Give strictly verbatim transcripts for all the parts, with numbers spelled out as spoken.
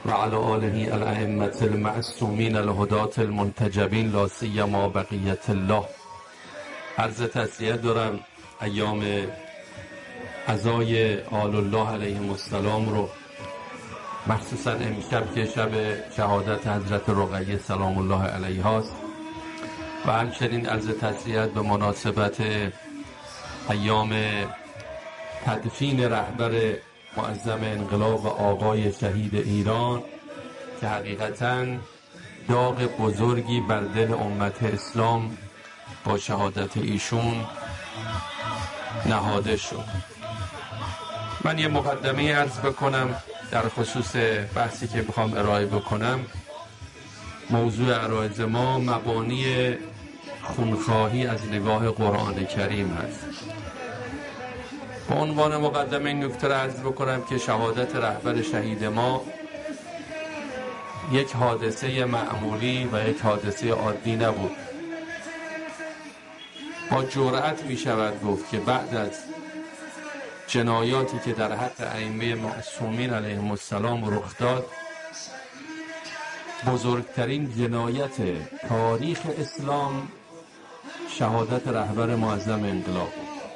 وعلى آله الأئمة المعصومین الهداة المنتجبین لا سیما بقیة الله. عرض تسلیت دارم ایام عزای آل الله علیهم السلام رو، مخصوصا امشب که شب شهادت حضرت رقیه سلام الله علیها است و همچنین عرض تسلیت به مناسبت ایام تدفین رهبر معظم انقلاب و آقای شهید ایران که حقیقتاً داغ بزرگی بر دل امت اسلام با شهادت ایشون نهاده شد. من یه مقدمه عرض بکنم در خصوص بحثی که میخوام ارائه بکنم. موضوع عرایض ما مبانی خونخواهی از نگاه قرآن کریم هست. با عنوان مقدمه این نکته را عرض بکنم که شهادت رهبر شهید ما یک حادثه معمولی و یک حادثه عادی نبود. با جرأت می شود گفت که بعد از جنایاتی که در حق ائمه معصومین علیهم السلام رخ داد، بزرگترین جنایت تاریخ اسلام شهادت رهبر معظم انقلاب.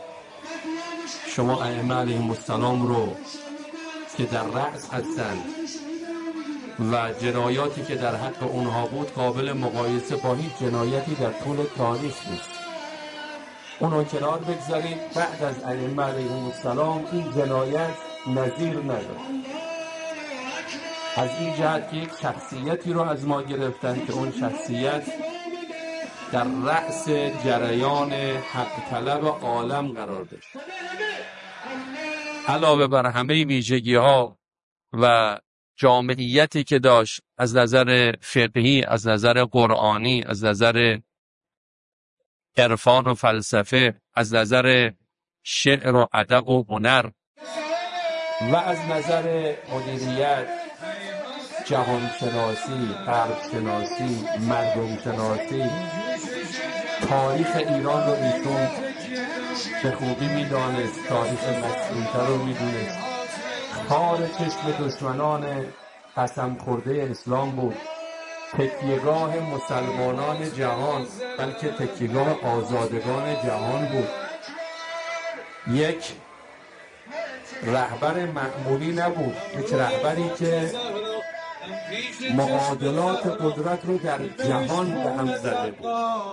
شما ائمه علیهم السلام رو که در رأس هستند و جنایاتی که در حق اونها بود قابل مقایسه با هیچ جنایتی در طول تاریخ نیست. اونو کنار بگذارید، بعد از ائمه علیهم السلام این جنایت نظیر نداره. از این جهت که یک شخصیتی رو از ما گرفتن که اون شخصیت در رأس جریان حق طلب عالم قرار داشت. علاوه بر همه ویژگی ها و جامعیتی که داشت از نظر فقهی، از نظر قرآنی، از نظر عرفان و فلسفه، از نظر شعر و ادب و هنر و از نظر مدیریت، جهان شناسی، غرب شناسی، مردم شناسی، تاریخ ایران رو ایشون به خوبی میدانست، تاریخ مسئولتر رو میدونست. خار چشم دشمنان قسم خورده اسلام بود، تکیهگاه مسلمانان جهان، بلکه تکیهگاه آزادگان جهان بود. یک رهبر معمولی نبود، یک رهبری که معادلات قدرت رو در جهان به هم زده بود.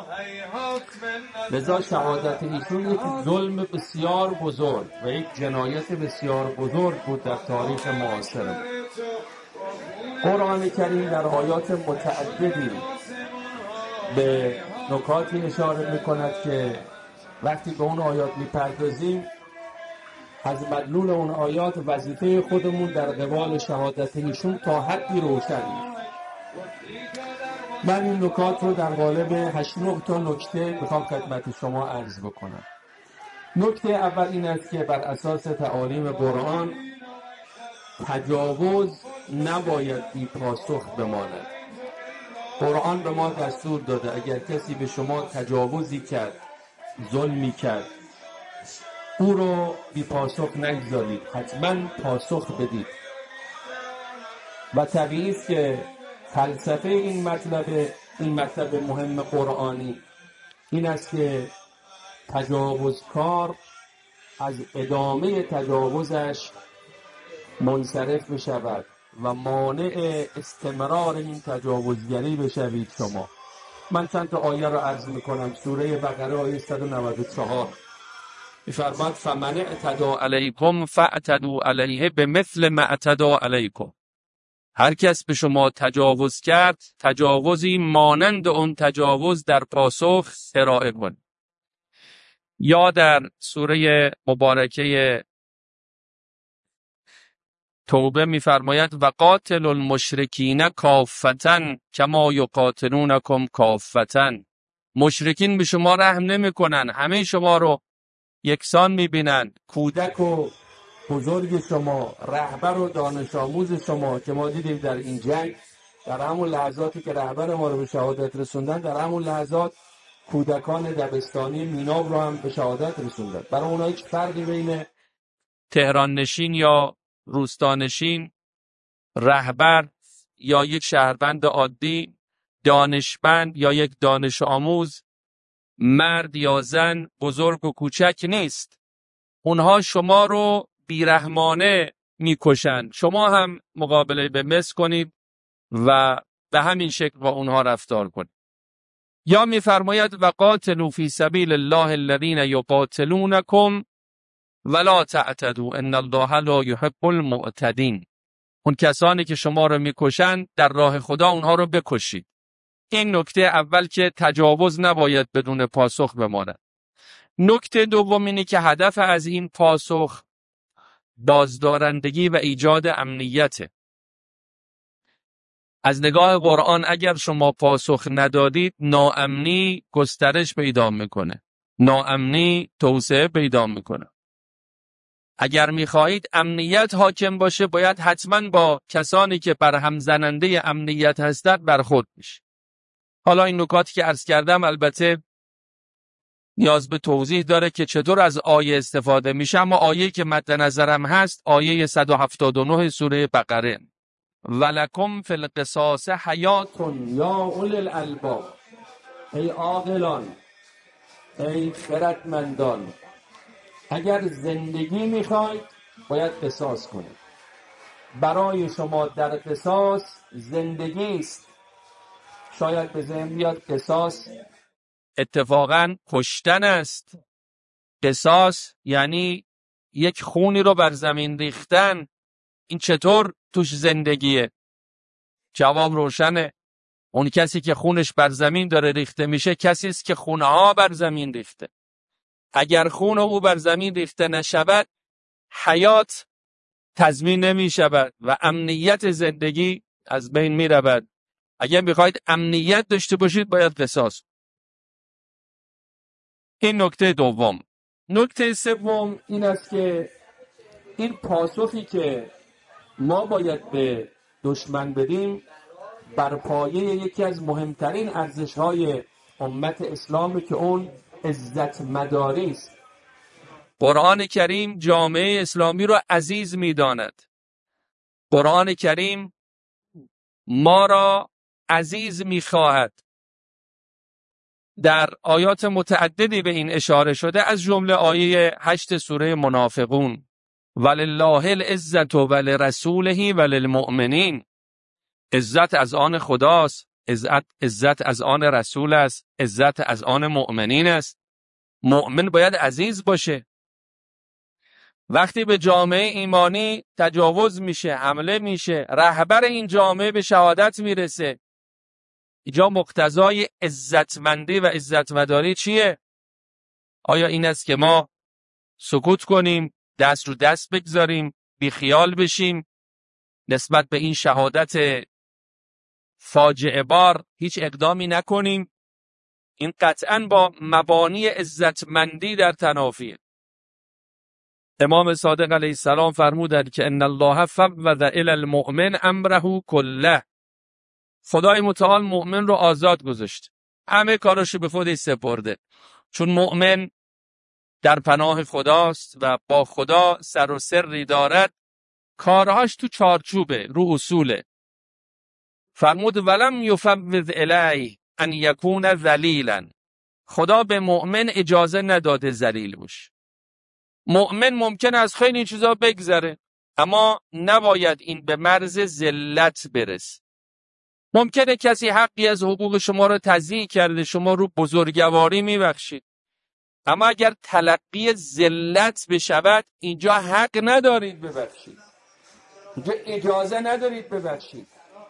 لذا شهادت ایشون یک ظلم بسیار بزرگ و یک جنایت بسیار بزرگ بود در تاریخ معاصر. قرآن کریم در آیات متعددی به نکاتی اشاره میکند که وقتی به اون آیات میپردازیم از مدلول اون آیات وظیفه خودمون در قبال شهادت ایشون تا حدی روشن است. من این نکات رو در قالب هشت نه تا نکته میخوام خدمت شما عرض بکنم. نکته اول این است که بر اساس تعالیم قرآن تجاوز نباید بی پاسخ بماند. قرآن به ما دستور داده اگر کسی به شما تجاوزی کرد، ظلمی کرد، او رو بی پاسخ نگذارید، حتما پاسخ بدید. و طبیعی است که فلسفه این مطلب این مطلب مهم قرآنی این است که تجاوزکار از ادامه تجاوزش منصرف بشود و مانع استمرار این تجاوزگری بشوید شما. من چند تا آیه رو عرض میکنم. سوره بقره آیه صد و نود و چهار می‌فرماید فمن اعتدی علیکم فاعتدوا علیه بمثل ما اعتدی علیکم. هر کس به شما تجاوز کرد، تجاوزی مانند اون تجاوز در پاسخ ارائه کن. یا در سوره مبارکه توبه می‌فرماید و قاتل المشرکین کافةً کما یقاتلونکم کافةً. مشرکین به شما رحم نمی‌کنن، همه شما رو یکسان می‌بینن. کودک و بزرگ شما، رهبر و دانش آموز شما که ما دیدیم در این جنگ، در همون لحظاتی که رهبر ما رو به شهادت رسوندن، در همون لحظات کودکان دبستانی میناب رو هم به شهادت رسوندن. برای اونها هیچ فرقی بین تهران نشین یا روستانشین، رهبر یا یک شهروند عادی، دانشمند یا یک دانش آموز، مرد یا زن، بزرگ و کوچک نیست. اونها شما رو بیرحمانه میکشن، شما هم مقابله به مثل کنید و به همین شکل با اونها رفتار کنید. یا میفرماید و قاتلوا فی سبیل الله الذین یقاتلونکم ولا تعتدوا ان الله لا یحب المعتدین. اون کسانی که شما رو میکشن در راه خدا اونها رو بکشید. این نکته اول که تجاوز نباید بدون پاسخ بماند. نکته دوم اینه که هدف از این پاسخ بازدارندگی و ایجاد امنیته. از نگاه قرآن اگر شما پاسخ ندادید ناامنی گسترش پیدا میکنه، ناامنی توسعه پیدا میکنه. اگر میخواهید امنیت حاکم باشه باید حتما با کسانی که برهم زننده امنیت هستند برخورد بشه. حالا این نکاتی که عرض کردم البته نیاز به توضیح داره که چطور از آیه استفاده میشه، اما آیه که مد نظرم هست آیه صد و هفتاد و نه سوره بقره. ولکم فی القصاص حیات یا اولی الالباب. ای عاقلان، ای خردمندان، اگر زندگی میخواید باید قصاص کنید. برای شما در قصاص زندگی است. شاید به ذهن بیاد قصاص اتفاقاً کشتن است. قصاص یعنی یک خونی رو بر زمین ریختن. این چطور توش زندگیه؟ جواب روشنه. اون کسی که خونش بر زمین داره ریخته میشه کسی است که خونها بر زمین ریخته. اگر خون او بر زمین ریخته نشود حیات تضمین نمی شود و امنیت زندگی از بین می رود. اگر میخواید امنیت داشته باشید باید قصاص. این نکته دوم. نکته سوم این است که این پاسخی که ما باید به دشمن بدیم بر پایه یکی از مهمترین ارزش‌های امت اسلامی که اون عزت مداری است. قرآن کریم جامعه اسلامی رو عزیز می‌داند. قرآن کریم ما را عزیز می‌خواهد. در آیات متعددی به این اشاره شده، از جمله آیه هشت سوره منافقون. ولله العزت ولرسوله وللمؤمنین. عزت از آن خداست، عزت عزت از آن رسول است، عزت از آن مؤمنین است. مؤمن باید عزیز باشه. وقتی به جامعه ایمانی تجاوز میشه، حمله میشه، رهبر این جامعه به شهادت میرسه، اینجا مقتضای عزتمندی و عزتمداری چیه؟ آیا این است که ما سکوت کنیم، دست رو دست بگذاریم، بیخیال بشیم، نسبت به این شهادت فاجعه بار هیچ اقدامی نکنیم؟ این قطعاً با مبانی عزتمندی در تنافیه. امام صادق علیه السلام فرمودند که ان الله فوض الی المؤمن امره کله. خدای متعال مؤمن رو آزاد گذاشت، همه کاراشو به خودش سپرده، چون مؤمن در پناه خداست و با خدا سر و سری دارد. کارهاش تو چارچوبه، رو اصوله. فرمود ولم یفوض الیه ان یکون ذلیلا. خدا به مؤمن اجازه نداده ذلیل باشه. مؤمن ممکن از خیلی چیزا بگذره اما نباید این به مرز ذلت برسه. ممکنه کسی حقی از حقوق شما رو تضییع کرده، شما رو بزرگواری میبخشید، اما اگر تلقی ذلت بشود اینجا حق ندارید ببخشید، اینجا اجازه ندارید ببخشید.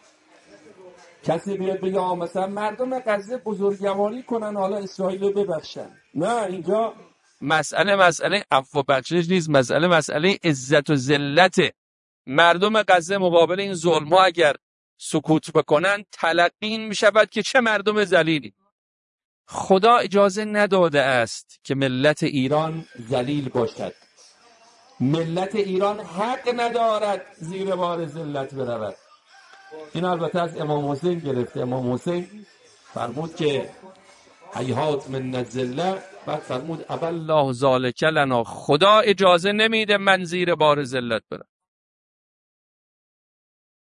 کسی بیاد بگه مثلا مردم غزه بزرگواری کنن حالا اسرائیل رو ببخشن، نه، اینجا مسئله مسئله عفو و بخشش نیست، مسئله مسئله عزت و ذلت. مردم غزه مقابل این ظلم‌ها اگر سکوت بکنن تلقین میشود که چه مردم ذلیلی. خدا اجازه نداده است که ملت ایران ذلیل باشد. ملت ایران حق ندارد زیر بار ذلت برود. این البته از امام حسین گرفته. امام حسین فرمود که هیهات من الذله، بعد فرمود ابا الله ذلک لنا. خدا اجازه نمیده من زیر بار ذلت برم.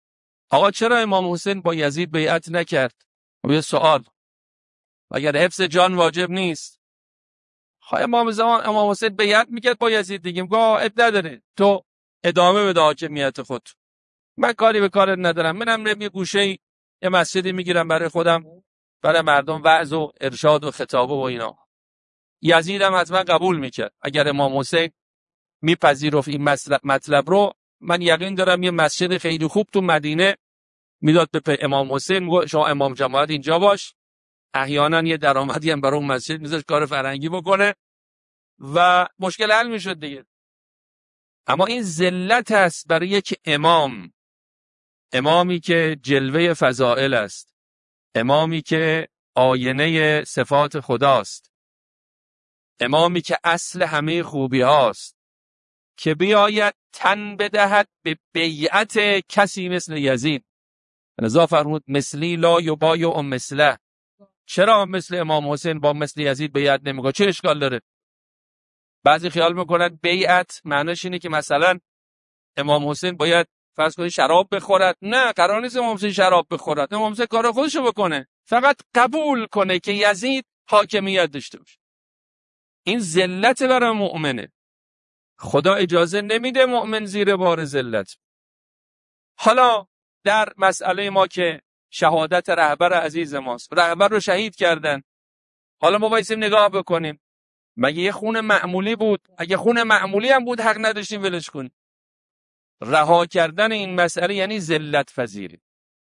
آقا چرا امام حسین با یزید بیعت نکرد؟ یه سوال. اگر حفظ جان واجب نیست، خواهی امام زمان امام حسین بیعت میکرد با یزید دیگه، گاه اب نداره، تو ادامه بده حاکمیت خود، من کاری به کارت ندارم، منم یه گوشه یه مسجدی میگیرم برای خودم، برای مردم وعظ و ارشاد و خطابه و اینا. یزید هم حتما قبول میکرد. اگر امام حسین میپذیرفت این مطلب رو، من یقین دارم یه مسجد خیلی خوب تو مدینه میداد به امام حسین، میگه شما امام جماعت اینجا باش، احیانا یه درآمدی هم برای اون مسجد میذاشت کار فرنگی بکنه و مشکل حل میشد دیگه. اما این ذلت است برای یک امام، امامی که جلوه فضائل است، امامی که آینه صفات خداست، امامی که اصل همه خوبی هاست، که بیاید تن بدهد به بیعت کسی مثل یزید. لذا فرمود مثلی لا یبایع مثله. چرا مثل امام حسین با مثل یزید بیعت نمیکنه؟ چه اشکال داره؟ بعضی خیال میکنن بیعت معنیش اینه که مثلا امام حسین باید فرض کنید شراب بخورد. نه، قرار نیست امام حسین شراب بخورد. امام حسین کار خودشو بکنه، فقط قبول کنه که یزید حاکمیت داشته باشه. این ذلت برای مؤمنه. خدا اجازه نمیده مؤمن زیر بار ذلت. حالا در مسئله ما که شهادت رهبر عزیز ماست، رهبر رو شهید کردن، حالا ما بایستیم نگاه بکنیم مگه یه خون معمولی بود؟ اگه خون معمولی هم بود حق نداشتیم ولش کنیم. رها کردن این مسئله یعنی ذلت پذیری.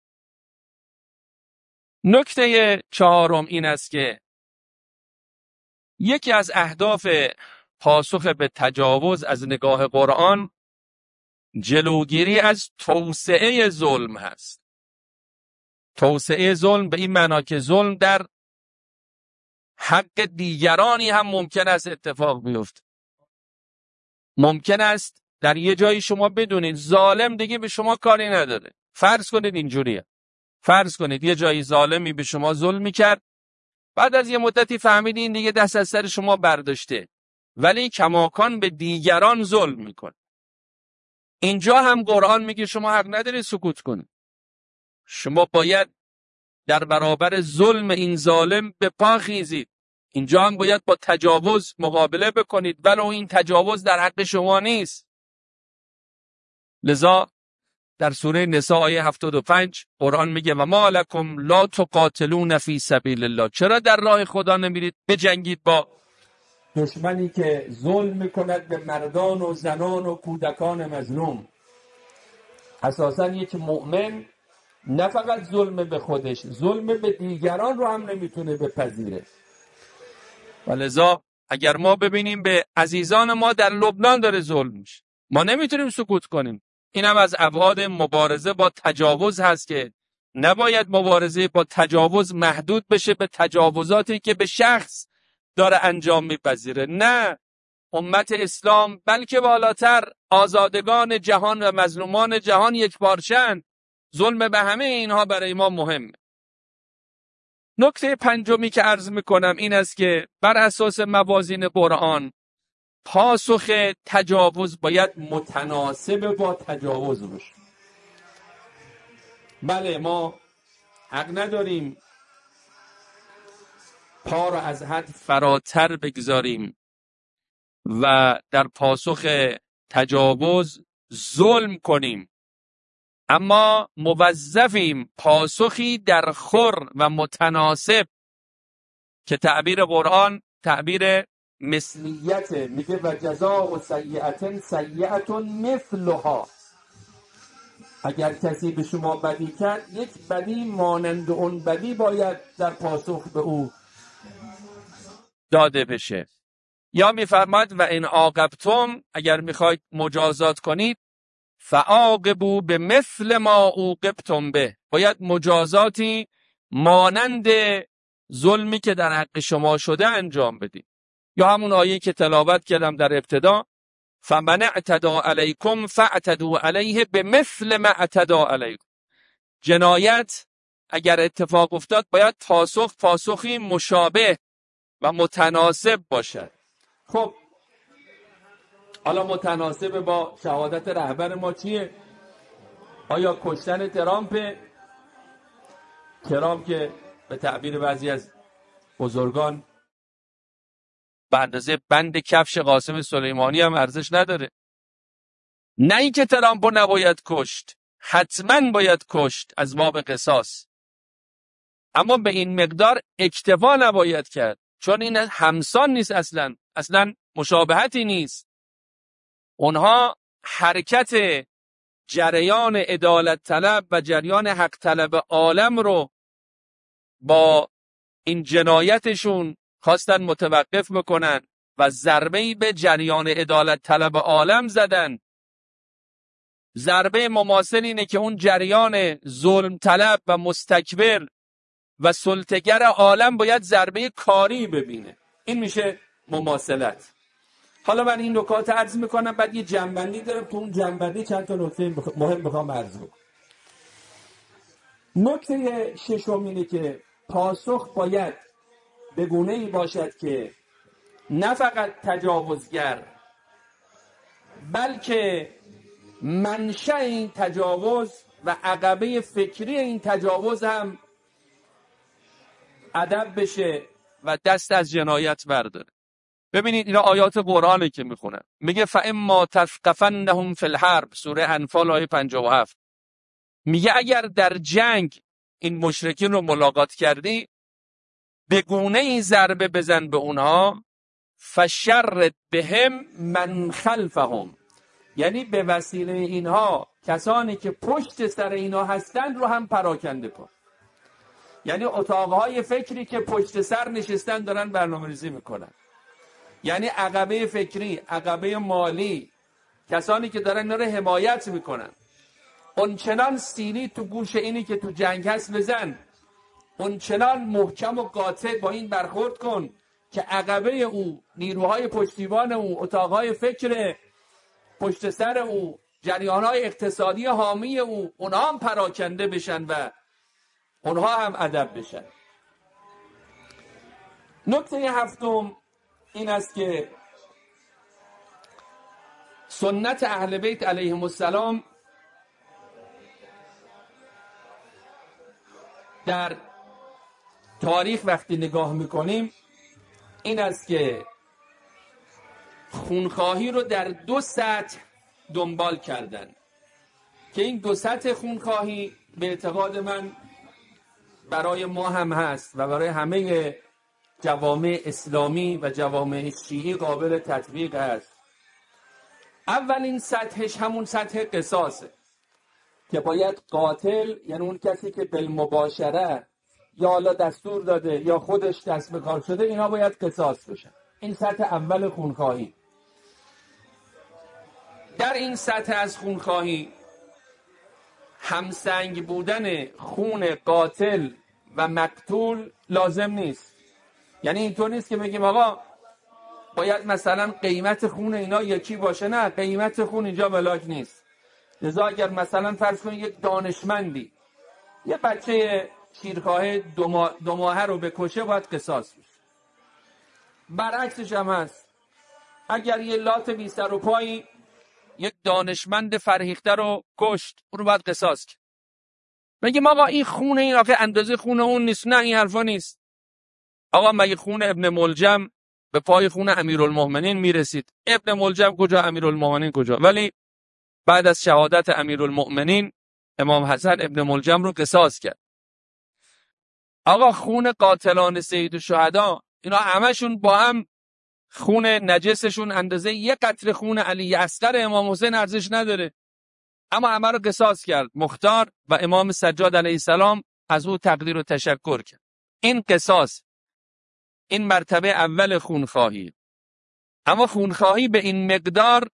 نکته چهارم این است که یکی از اهداف پاسخ به تجاوز از نگاه قرآن جلوگیری از توسعه ظلم هست. توسعه ظلم به این معنا که ظلم در حق دیگرانی هم ممکن است اتفاق بیفته. ممکن است در یه جایی شما بدونید ظالم دیگه به شما کاری نداره. فرض کنید اینجوریه. فرض کنید یه جایی ظالمی به شما ظلم میکرد، بعد از یه مدتی فهمیدین این دیگه دست از سر شما برداشته، ولی کماکان به دیگران ظلم میکنه. اینجا هم قرآن میگه شما حق ندارید سکوت کنید. شما باید در برابر ظلم این ظالم به پا خیزید. اینجا هم باید با تجاوز مقابله بکنید ولو این تجاوز در حق شما نیست. لذا در سوره نساء آیه هفتاد و پنج قرآن میگه و ما لکم لا تقاتلون فی سبیل الله. چرا در راه خدا نمیرید بجنگید با دشمنی که ظلم میکند به مردان و زنان و کودکان مظلوم؟ اساساً یک مؤمن نه فقط ظلم به خودش، ظلم به دیگران رو هم نمیتونه بپذیره. و لذا اگر ما ببینیم به عزیزان ما در لبنان داره ظلم میشه، ما نمیتونیم سکوت کنیم. این هم از ابعاد مبارزه با تجاوز هست که نباید مبارزه با تجاوز محدود بشه به تجاوزاتی که به شخص داره انجام میپذیره. نه، امت اسلام بلکه بالاتر آزادگان جهان و مظلومان جهان یک پارچه‌اند. ظلم به همه اینها برای ما مهمه. نکته پنجمی که عرض میکنم این است که بر اساس موازین قرآن پاسخ تجاوز باید متناسب با تجاوز باشه. بله، ما حق نداریم پا را از حد فراتر بگذاریم و در پاسخ تجاوز ظلم کنیم، اما موظفیم پاسخی در خور و متناسب که تعبیر قرآن تعبیر مثلیت میگه و جزاء سیئة سیئة مثلها. اگر کسی به شما بدی کرد یک بدی مانند اون بدی باید در پاسخ به او داده بشه. یا میفرماد و ان عاقبتم، اگر میخواید مجازات کنید فعاقبوا به مثل ما عوقبتم به، باید مجازاتی مانند ظلمی که در حق شما شده انجام بدید. یا همون آیه که تلاوت کردم در ابتدا فمن اعتدى علیکم فاعتدوا علیه بمثل ما اعتدى علیکم. جنایت اگر اتفاق افتاد باید پاسخ پاسخی مشابه و متناسب باشد. خب حالا متناسب با شهادت رهبر ما چیه؟ آیا کشتن ترامپ ترامپ که به تعبیر بعضی از بزرگان به اندازه بند کفش قاسم سلیمانی هم ارزش نداره. نه اینکه ترامپو نباید کشت، حتما باید کشت از باب قصاص، اما به این مقدار اکتفا نباید کرد، چون این همسان نیست، اصلا اصلا مشابهتی نیست. اونها حرکت جریان عدالت طلب و جریان حق طلب عالم رو با این جنایتشون خواستن متوقف بکنن و ضربه‌ای به جریان عدالت طلب عالم زدن. ضربه مماثل اینه که اون جریان ظلم طلب و مستکبر و سلطه‌گر عالم باید ضربه کاری ببینه. این میشه مماثلت. حالا من این نکات عرض میکنم، بعد یه جنبندی دارم، تو اون جنبندی چند تا نکته مهم بخوام عرض کنم. نکته ششم اینه که پاسخ باید به گونه‌ای باشد که نه فقط تجاوزگر بلکه منشأ این تجاوز و عقبه فکری این تجاوز هم ادب بشه و دست از جنایت برداره. ببینید اینا آیات قرآنه که میخونن. میگه فاما تثقفنهم فی الحرب، سوره انفال آیه پنجاه و هفت. میگه اگر در جنگ این مشرکین رو ملاقات کردی، به گونه ای ضربه بزن به اونها، فشرد بهم من خلفهم، یعنی به وسیله اینها کسانی که پشت سر اینها هستند رو هم پراکنده کن. یعنی اتاقهای فکری که پشت سر نشستن دارن برنامه‌ریزی میکنن، یعنی عقبه فکری، عقبه مالی، کسانی که دارن اینا رو حمایت میکنن، اون چنان سینی تو گوش اینی که تو جنگ هست بزن، اون چنان محکم و قاطع با این برخورد کن که عقبه او، نیروهای پشتیبان او، اتاقهای فکر پشت سر او، جریانهای اقتصادی حامی او، اونها هم پراکنده بشن و اونها هم ادب بشن. نکته هفتم این است که سنت اهل بیت علیهم السلام در تاریخ وقتی نگاه میکنیم این است که خونخواهی رو در دو سطح دنبال کردن که این دو سطح خونخواهی به اعتقاد من برای ما هم هست و برای همه جوامع اسلامی و جوامع شیعی قابل تطبیق است. اولین سطحش همون سطح قصاصه که باید قاتل، یعنی اون کسی که بالمباشره یا حالا دستور داده یا خودش دست به کار شده، اینا باید قصاص بشن. این سطح اول خونخواهی. در این سطح از خونخواهی همسنگ بودن خون قاتل و مقتول لازم نیست. یعنی اینطور نیست که بگیم آقا باید مثلا قیمت خون اینا یکی باشه. نه، قیمت خون اینجا ملاک نیست. لذا اگر مثلا فرض کنید یک دانشمندی یه بچه شیرخواه دو, ما... دو ماهه رو بکشه، باید قصاص بشه. برعکسش هم هست. اگر یه لات بی سر و پایی یک دانشمند فرهیخته رو کشت، اون رو باید قصاص کرد. بگیم آقا این خون این آخه اندازه خون اون نیست. نه، این حرفا نیست. آقا مگه خون ابن ملجم به پای خون امیرالمؤمنین میرسید؟ ابن ملجم کجا، امیرالمؤمنین کجا؟ ولی بعد از شهادت امیرالمؤمنین امام حسن ابن ملجم رو قصاص کرد. آقا خون قاتلان سید الشهدا اینا همشون با هم خون نجسشون اندازه یک قطره خون علی اصغر امام حسین ارزش نداره، اما همه رو قصاص کرد. مختار و امام سجاد علیه السلام از او تقدیر و تشکر کرد. این قصاص، این مرتبه اول خونخواهی. اما خونخواهی به این مقدار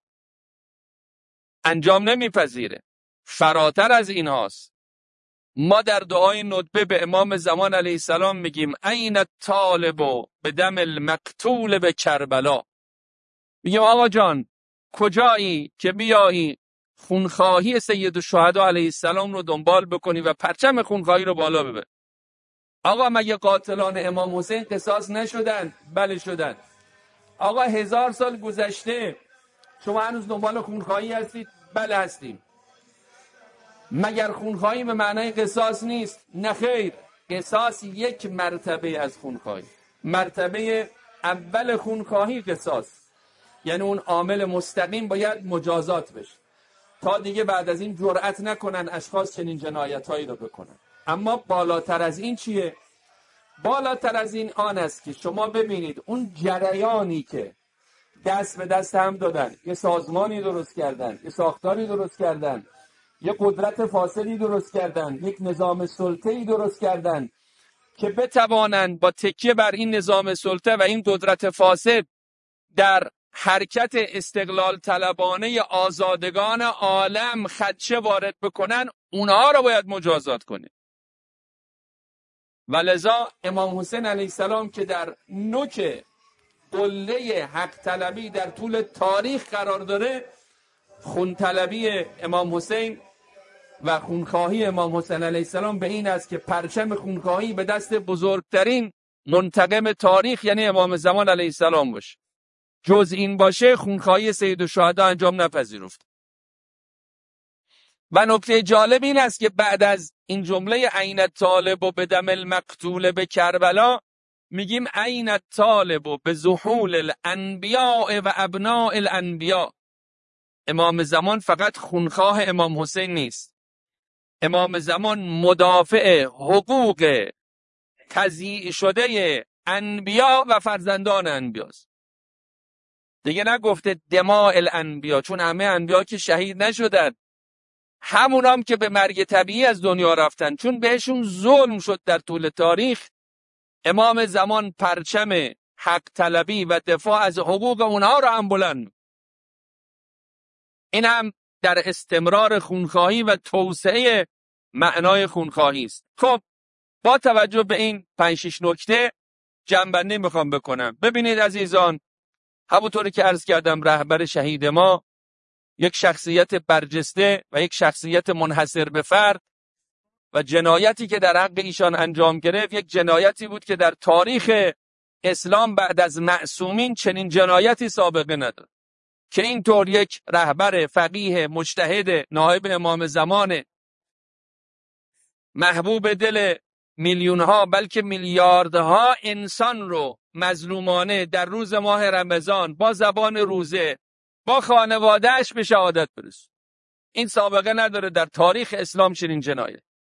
انجام نمیپذیره، فراتر از این هاست. ما در دعای ندبه به امام زمان علیه السلام میگیم این الطالب به دم المقتول به کربلا. میگیم آقا جان کجایی که بیایی خونخواهی سید الشهدا علیه السلام رو دنبال بکنی و پرچم خونخواهی رو بالا ببر. آقا مگه قاتلان امام حسین قصاص نشدن؟ بله شدن. آقا هزار سال گذشته شما هنوز دنبال خونخواهی هستید؟ بله هستیم. مگر خونخواهی به معنای قصاص نیست؟ نه خیر، قصاص یک مرتبه از خونخواهی. مرتبه اول خونخواهی قصاص، یعنی اون عامل مستقیم باید مجازات بشه تا دیگه بعد از این جرأت نکنن اشخاص چنین جنایتایی رو بکنن. اما بالاتر از این چیه؟ بالاتر از این آن است که شما ببینید اون جریانی که دست به دست هم دادن، یه سازمانی درست کردن، یه ساختاری درست کردن، یه قدرت فاسدی درست کردن، یک نظام سلطه‌ای درست کردن که بتوانند با تکیه بر این نظام سلطه و این قدرت فاسد در حرکت استقلال طلبانه آزادگان عالم خدشه وارد بکنن، اونها رو باید مجازات کنه. و لذا امام حسین علیه السلام که در نوک قله حق طلبی در طول تاریخ قرار داره، خون طلبی امام حسین و خونخواهی امام حسین علیه السلام به این است که پرچم خونخواهی به دست بزرگترین منتقم تاریخ یعنی امام زمان علیه السلام باشه. جز این باشه خونخواهی سید الشهدا انجام نپذیرفت. و نکته جالب این است که بعد از این جمله عین الطالب و بدم المقتول به کربلا میگیم عین الطالب و به ظهول الانبیاء و ابناء الانبیاء. امام زمان فقط خونخواه امام حسین نیست، امام زمان مدافع حقوق تضییع شده انبیا و فرزندان انبیاست. دیگه نگفته دماء الانبیا، چون همه انبیا که شهید نشدن، همونام که به مرگ طبیعی از دنیا رفتن چون بهشون ظلم شد در طول تاریخ، امام زمان پرچم حق طلبی و دفاع از حقوق اونها رو هم بلند. این هم در استمرار خونخواهی و توسعه معنای خونخواهی است. خب با توجه به این پنج شش نکته جنبندی میخوام بکنم. ببینید عزیزان، همونطوری که عرض کردم رهبر شهید ما یک شخصیت برجسته و یک شخصیت منحصر به فرد و جنایتی که در حق ایشان انجام گرفت یک جنایتی بود که در تاریخ اسلام بعد از معصومین چنین جنایتی سابقه ندارد که اینطور یک رهبر فقیه مجتهد نائب امام زمان محبوب دل میلیونها بلکه میلیاردها انسان رو مظلومانه در روز ماه رمضان با زبان روزه با خانوادهش به شهادت برسون. این سابقه نداره در تاریخ اسلام چنین جنایت.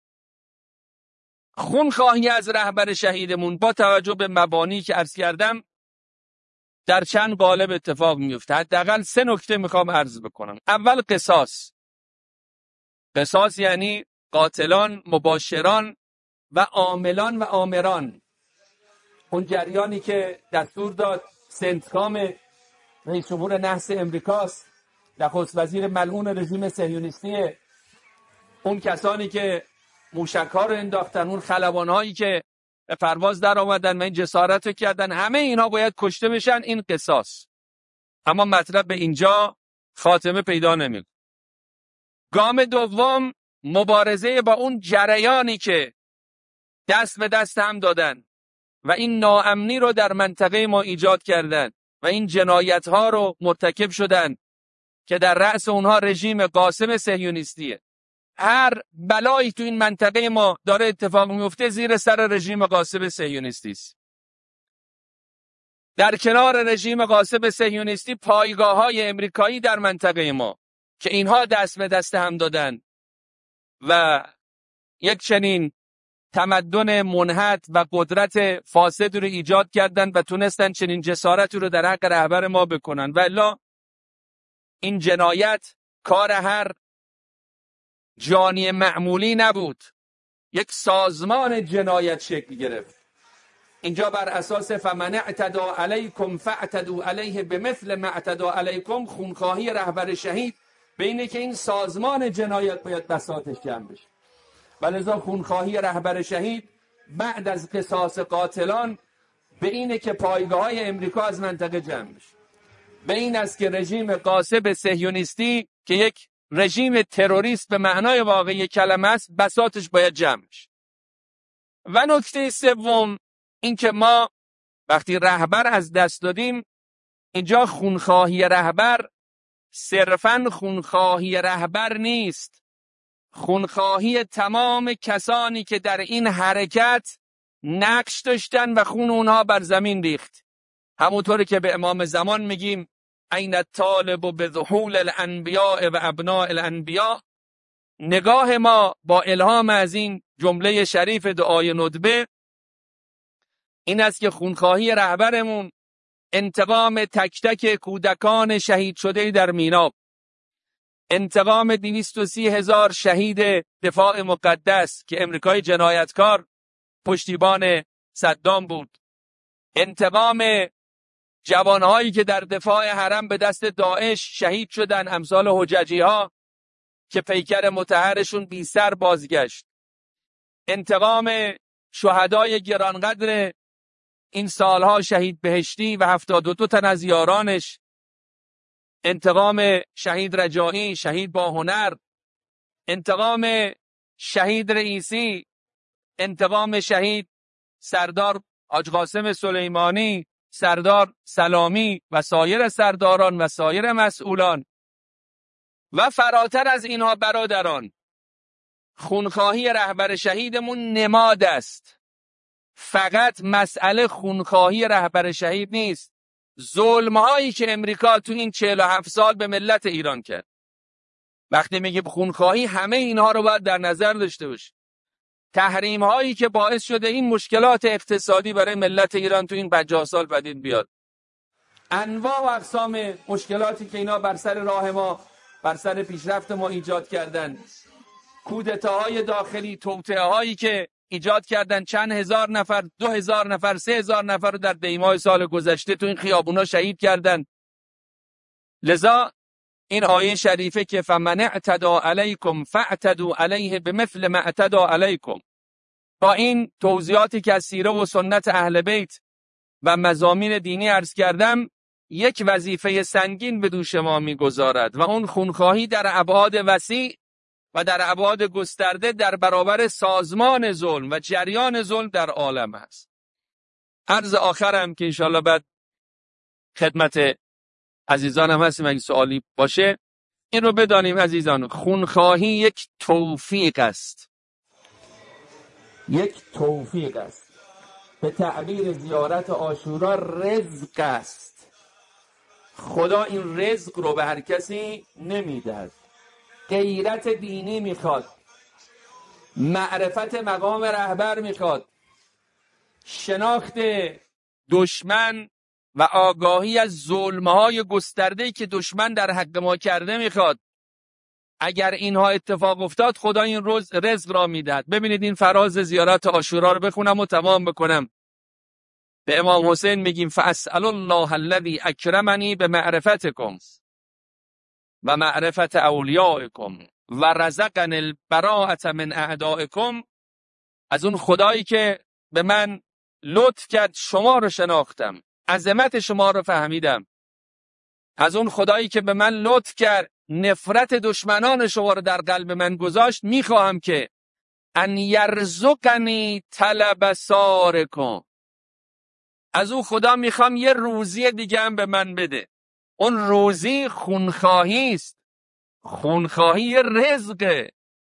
خونخواهی از رهبر شهیدمون با توجه به مبانی که عرض کردم در چند قالب اتفاق میفته. حداقل سه نکته میخوام عرض بکنم. اول قصاص. قصاص یعنی قاتلان، مباشران و عاملان و آمران. اون جریانی که دستور داد سنتکام رئیس جمهور نحس امریکاست، نخست وزیر ملعون رژیم صهیونیستی، اون کسانی که موشک‌ها رو انداختن، اون خلبان‌هایی که به پرواز در آمدن و این جسارت رو کردن، همه اینا باید کشته بشن. این قصاص. اما مطلب به اینجا خاتمه پیدا نمی‌کنه. گام دوم مبارزه با اون جریانی که دست به دست هم دادن و این ناامنی رو در منطقه ما ایجاد کردن و این جنایت‌ها رو مرتکب شدن که در رأس اونها رژیم قاسم صهیونیستیه. هر بلایی تو این منطقه ما داره اتفاق میفته زیر سر رژیم قاسم صهیونیستی است. در کنار رژیم قاسم صهیونیستی پایگاه‌های امریکایی در منطقه ما که اینها دست به دست هم دادن و یک چنین تمدن منحط و قدرت فاسد رو ایجاد کردن و تونستن چنین جسارتی رو در حق رهبر ما بکنن. والا این جنایت کار هر جانی معمولی نبود، یک سازمان جنایت شکل گرفت. اینجا بر اساس فمن اعتدی علیکم فاعتدوا علیه بمثل ما اعتدی علیکم، خونخواهی رهبر شهید به اینه که این سازمان جنایت باید بساطش جمع بشه. ولذا خونخواهی رهبر شهید بعد از قصاص قاتلان به اینه که پایگاه‌های امریکا از منطقه جمع بشه. به این است که رژیم قاسم صهیونیستی که یک رژیم تروریست به معنای واقعی کلمه است بساطش باید جمع بشه. و نکته سوم این که ما وقتی رهبر از دست دادیم، اینجا خونخواهی رهبر صرفاً خونخواهی رهبر نیست، خونخواهی تمام کسانی که در این حرکت نقش داشتن و خون اونها بر زمین ریخت. همونطوری که به امام زمان میگیم این الطالب بذحول الانبیاء و ابناء الانبیاء. نگاه ما با الهام از این جمله شریف دعای ندبه این است که خونخواهی رهبرمون انتقام تک تک کودکان شهید شده در مینا، انتقام دویست و سی هزار شهید دفاع مقدس که امریکای جنایتکار پشتیبان صدام بود، انتقام جوانهایی که در دفاع حرم به دست داعش شهید شدن، امثال حججی ها که پیکر مطهرشون بی سر بازگشت، انتقام شهدای گرانقدر این سالها شهید بهشتی و هفتاد و دو تن از یارانش، انتقام شهید رجایی، شهید با هنر، انتقام شهید رئیسی، انتقام شهید سردار حاج قاسم سلیمانی، سردار سلامی و سایر سرداران و سایر مسئولان و فراتر از اینها برادران. خونخواهی رهبر شهیدمون نماد است. فقط مسئله خونخواهی رهبر شهید نیست، ظلم‌هایی که امریکا تو این چهل و هفت سال به ملت ایران کرد. وقتی میگیم خونخواهی همه اینها رو باید در نظر داشته باشیم. تحریم‌هایی که باعث شده این مشکلات اقتصادی برای ملت ایران تو این پنجاه سال پدید بیاد، انواع و اقسام مشکلاتی که اینا بر سر راه ما، بر سر پیشرفت ما ایجاد کردن، کودتاهای داخلی، توطئه‌هایی که ایجاد کردن، چند هزار نفر، دو هزار نفر، سه هزار نفر رو در دیماه سال گذشته تو این خیابونا شهید کردن. لذا این آیه شریفه که فمن اعتدى علیکم فاعتدوا علیه بمثل ما اعتدى علیکم، با این توضیحاتی که از سیره و سنت اهل بیت و مضامین دینی عرض کردم، یک وظیفه سنگین به دوش ما میگذارد و اون خونخواهی در ابعاد وسیع و در ابعاد گسترده در برابر سازمان ظلم و جریان ظلم در عالم است. عرض آخرم که انشاءالله بعد خدمت عزیزانم هستیم اگه سوالی باشه، این رو بدانیم عزیزان، خونخواهی یک توفیق است. یک توفیق است. به تعبیر زیارت عاشورا رزق است. خدا این رزق رو به هر کسی نمیدهد. غیرت دینی میخواد، معرفت مقام رهبر میخواد، شناخت دشمن و آگاهی از ظلم‌های گسترده‌ای که دشمن در حق ما کرده میخواد. اگر اینها اتفاق افتاد خدا این روز رزق را میدهد. ببینید این فراز زیارت عاشورا رو بخونم و تمام بکنم. به امام حسین میگیم فاسأل الله الذی اکرمنی بمعرفتکم و معرفت اولیائکم و رزقنی البراءة من اعدائکم. از اون خدایی که به من لطف کرد شما رو شناختم، عظمت شما رو فهمیدم. از اون خدایی که به من لطف کرد نفرت دشمنان شما رو در قلب من گذاشت، میخواهم که ان یرزقنی طلب سارکم. از اون خدا میخوام یه روزی دیگه هم به من بده. اون روزی خونخواهی است. خونخواهی رزقه.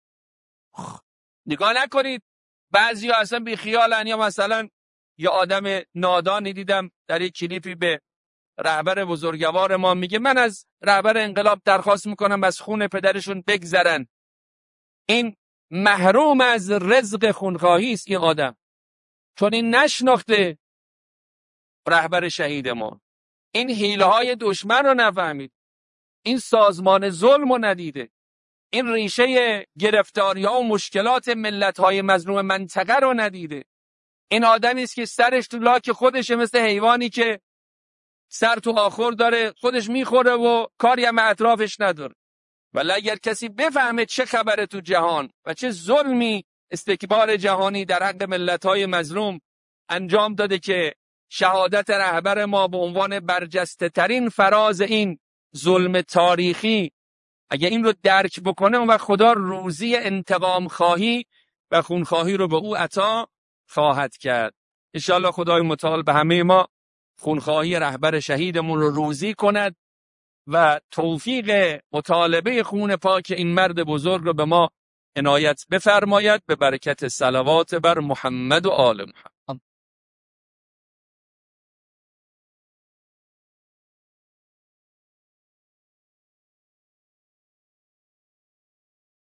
نگاه نکنید بعضی ها اصلا بی خیالن، یا مثلا یه آدم نادانی دیدم در یک کلیپی به رهبر بزرگوار ما میگه من از رهبر انقلاب درخواست میکنم از خون پدرشون بگذرن. این محروم از رزق خونخواهی است این آدم، چون این نشناخته رهبر شهید ما، این حیله های دشمن رو نفهمید، این سازمان ظلم رو ندیده، این ریشه گرفتاری ها و مشکلات ملت های مظلوم منطقه رو ندیده. این آدمی است که سرش تو لاک خودشه، مثل حیوانی که سر تو آخر داره، خودش میخوره و کاری هم اطرافش نداره. ولی اگر کسی بفهمه چه خبره تو جهان و چه ظلمی استکبار جهانی در حق ملت‌های مظلوم انجام داده که شهادت رهبر ما به عنوان برجسته ترین فراز این ظلم تاریخی، اگر این رو درک بکنه اون وقت خدا روزی انتقام خواهی و خونخواهی رو به او عطا خواهد کرد. انشاءالله خدای متعال به همه ما خونخواهی رهبر شهیدمون رو روزی کند و توفیق مطالبه خون پاک این مرد بزرگ رو به ما عنایت بفرماید به برکت صلوات بر محمد و آل محمد.